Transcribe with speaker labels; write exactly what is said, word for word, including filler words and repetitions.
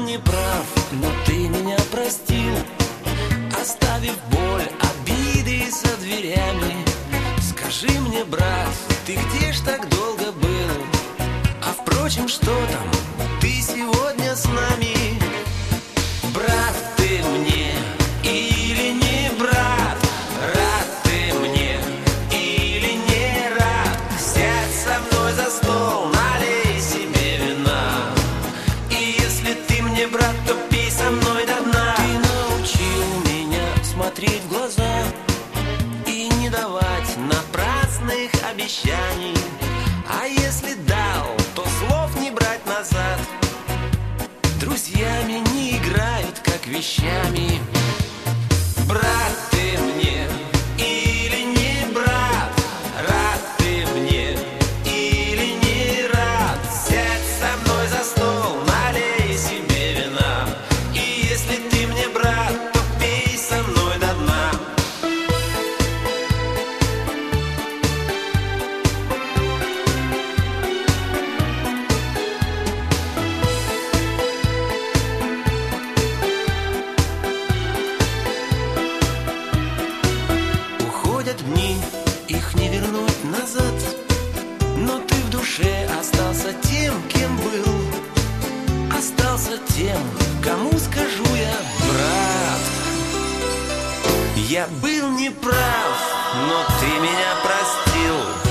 Speaker 1: не прав, но ты меня простил, оставив боль, обиды за дверями. Скажи мне, брат, ты где ж так долго был? А впрочем, что там, ты сегодня с нами? Брат ты мне или не брат? Рад ты мне или не рад? Сядь со мной за стол, налей себе вина. И если ты мне брат, то пей со мной до дна. Ты научил меня смотреть в глаза и не давать напрасных обещаний. А если дал, то слов не брать назад. Друзьями не играют, как вещами. Брат ты мне или не брат? Рад ты мне или не рад? Сядь со мной за стол, налей себе вина. И если ты мне брат, то пей со мной до дна. Уходят дни, их не вернуть назад, но ты в душе остался тем, кем был. Остался тем, кому скажу я: брат, я был неправ, но ты меня простил.